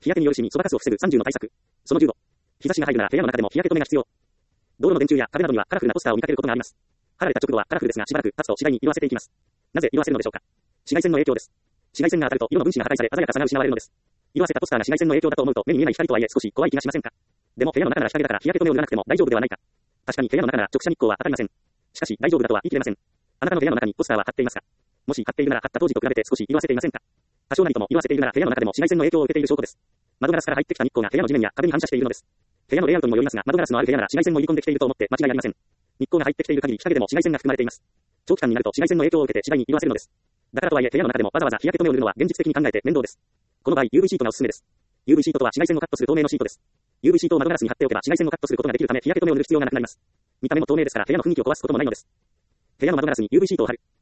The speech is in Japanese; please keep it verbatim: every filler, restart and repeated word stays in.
日焼けによるシミ、そばかすを防ぐさんじゅうの対策。そのじゅうご。日差しが入るなら部屋の中でも日焼け止めが必要。道路の電柱や壁などにはカラフルなポスターを見かけることがあります。貼られた直後はカラフルですがしばらく経つと次第に色あせていきます。なぜ色あせるのでしょうか。紫外線の影響です。紫外線が当たると色の分子が破壊され鮮やかさが失われるのです。色あせたポスターが紫外線の影響だと思うと目に見えない光とはいえ少し怖い気がしませんか。でも部屋の中なら日陰だから日焼け止めを塗らなくても大丈夫ではないか。確かに部屋の中なら直射日光は当たりません。しかし大丈夫だとは言い切れません。あなたの部屋の中にポスターは貼っていますか。もし貼っているなら貼った当時と比べて少し色あせていませんか。多少なりとも色あせているなら部屋の中でも紫外線の影響を受けている証拠です。窓ガラスから入ってきた日光が部屋の地面や壁に反射しているのです。部屋のレイアウトにもよりますが窓ガラスのある部屋なら紫外線も入り込んできていると思って間違いありません。日光が入ってきている限り日陰でも紫外線が含まれています。長期間になると紫外線の影響を受けて次第に色あせるのです。だからとはいえ部屋の中でもわざわざ日焼け止めを塗るのは現実的に考えて面倒です。この場合 ユーブイ シートがおすすめです。ユーブイ シートとは紫外線をカットする透明のシートです。ユーブイ シートを窓ガラスに貼っておけば紫外線をカットすることができるため日焼け止めを塗る必要がなくなります。見た目も透明ですから部屋の雰囲気を壊すこともないのです。部屋の窓ガラスに ユーブイ シートを貼る。